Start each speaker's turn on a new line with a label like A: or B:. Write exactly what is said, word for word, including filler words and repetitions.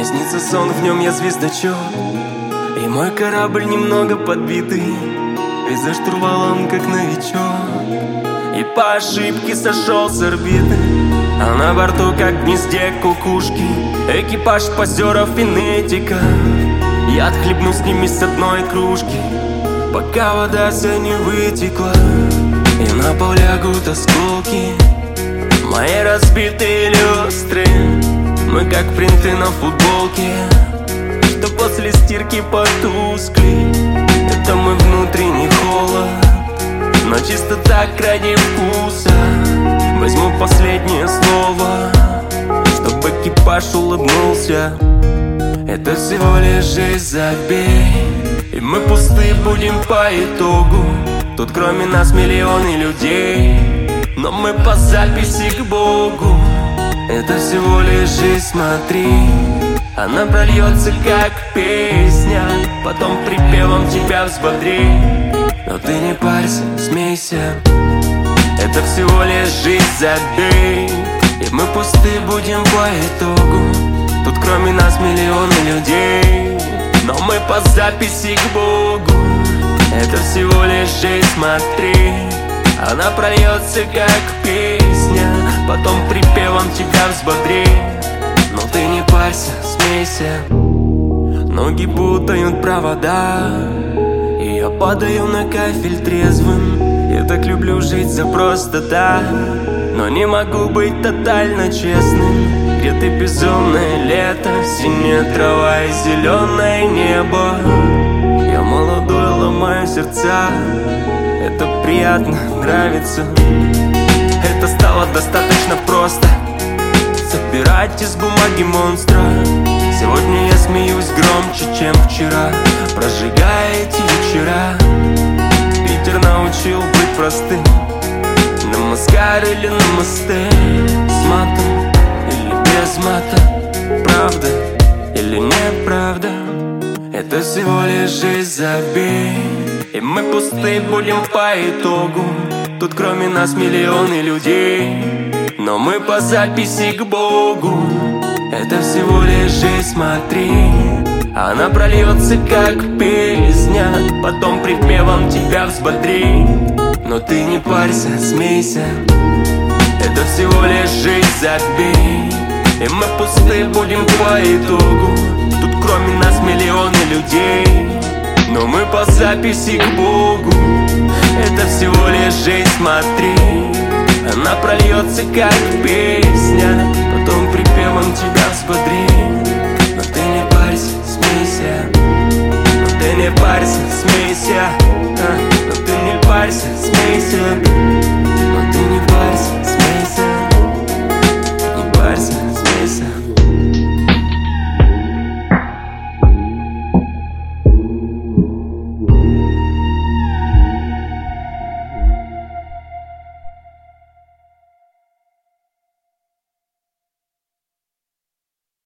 A: Мне снится сон, в нем я звездочет, и мой корабль немного подбитый, ведь за штурвалом как новичок, и по ошибке сошел с орбиты. А на борту, как в гнезде кукушки, экипаж позеров фенетика. Я отхлебну с ними с одной кружки, пока вода вся не вытекла, и на пол лягут осколки мои разбитые люстры. Мы как принты на футболке, что после стирки потускли. Это мой внутренний холод, но чисто так ради вкуса. Возьму последнее слово, чтобы экипаж улыбнулся. Это всего лишь жизнь, забей, и мы пусты будем по итогу. Тут кроме нас миллионы людей, но мы по записи к Богу. Это всего лишь жизнь, смотри, она прольется как песня, потом припевом тебя взбодрит. Но ты не парься, смейся, это всего лишь жизнь, забей, и мы пусты будем по итогу. Тут кроме нас миллионы людей, но мы по записи к Богу. Это всего лишь жизнь, смотри, она прольется как песня, потом припевом тебя взбодрит. Но ты не парься, смейся. Ноги путают провода, и я падаю на кафель трезвым. Я так люблю жить за просто так, но не могу быть тотально честным. Где-то безумное лето, синяя трава и зеленое небо. Я молодой, ломаю сердца, это приятно, нравится. Это стало достаточно просто собирать из бумаги монстра. Сегодня я смеюсь громче, чем вчера, прожигая эти вечера. Питер научил быть простым, намаскар или намасте, с матом или без мата, правда или неправда. Это всего лишь жизнь, забей, и мы пусты будем по итогу. Тут кроме нас миллионы людей, но мы по записи к Богу. Это всего лишь жизнь, смотри, она прольется как песня, потом припевом тебя взбодрит. Но ты не парься, смейся, это всего лишь жизнь, забей, и мы пусты будем по итогу. Тут кроме нас миллионы людей, но мы по записи к Богу. Это всего лишь жизнь, смотри, она прольется как песня,